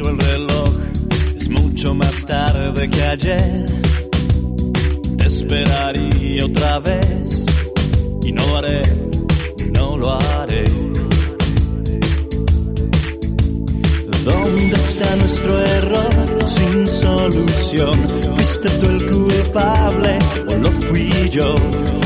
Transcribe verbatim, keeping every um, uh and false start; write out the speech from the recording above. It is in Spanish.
miro el reloj, es mucho más tarde que ayer. Te esperaría otra vez y no lo haré, no lo haré. ¿Dónde está nuestro error sin solución? ¿Fuiste tú el culpable o lo fui yo?